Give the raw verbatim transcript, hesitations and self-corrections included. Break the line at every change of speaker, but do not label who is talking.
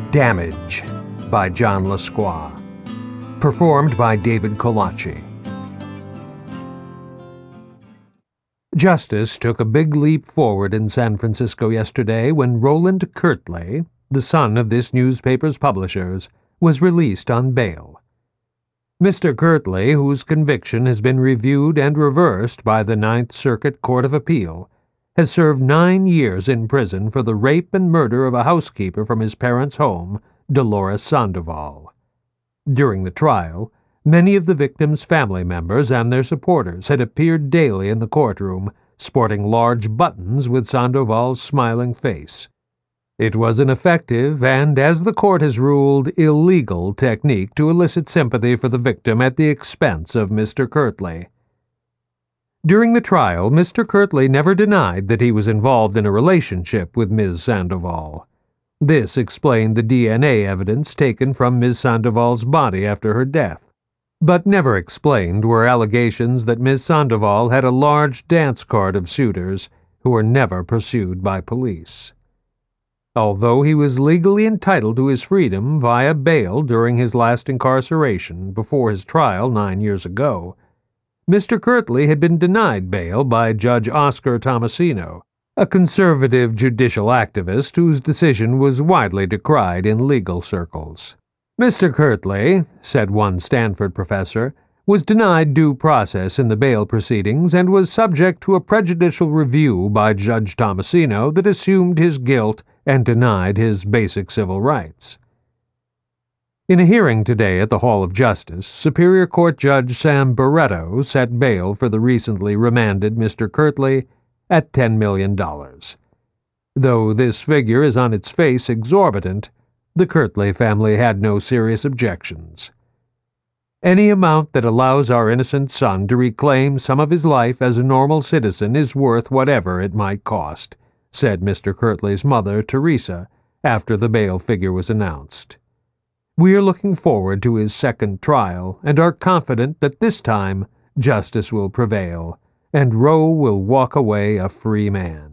Damage by John Lasqua. Performed by David Colaci. Justice took a big leap forward in San Francisco yesterday when Roland Kirtley, the son of this newspaper's publishers, was released on bail. Mister Kirtley, whose conviction has been reviewed and reversed by the Ninth Circuit Court of Appeal, has served nine years in prison for the rape and murder of a housekeeper from his parents' home, Dolores Sandoval. During the trial, many of the victims' family members and their supporters had appeared daily in the courtroom, sporting large buttons with Sandoval's smiling face. It was an effective and, as the court has ruled, illegal technique to elicit sympathy for the victim at the expense of Mister Kirtley. During the trial, Mister Kirtley never denied that he was involved in a relationship with Miz Sandoval. This explained the D N A evidence taken from Miz Sandoval's body after her death, but never explained were allegations that Miz Sandoval had a large dance card of suitors who were never pursued by police. Although he was legally entitled to his freedom via bail during his last incarceration before his trial nine years ago, Mister Kirtley had been denied bail by Judge Oscar Tomasino, a conservative judicial activist whose decision was widely decried in legal circles. Mister Kirtley, said one Stanford professor, was denied due process in the bail proceedings and was subject to a prejudicial review by Judge Tomasino that assumed his guilt and denied his basic civil rights. In a hearing today at the Hall of Justice, Superior Court Judge Sam Barretto set bail for the recently remanded Mister Kirtley at ten million dollars. Though this figure is on its face exorbitant, the Kirtley family had no serious objections. Any amount that allows our innocent son to reclaim some of his life as a normal citizen is worth whatever it might cost, said Mister Kirtley's mother, Teresa, after the bail figure was announced. We are looking forward to his second trial and are confident that this time justice will prevail and Roe will walk away a free man.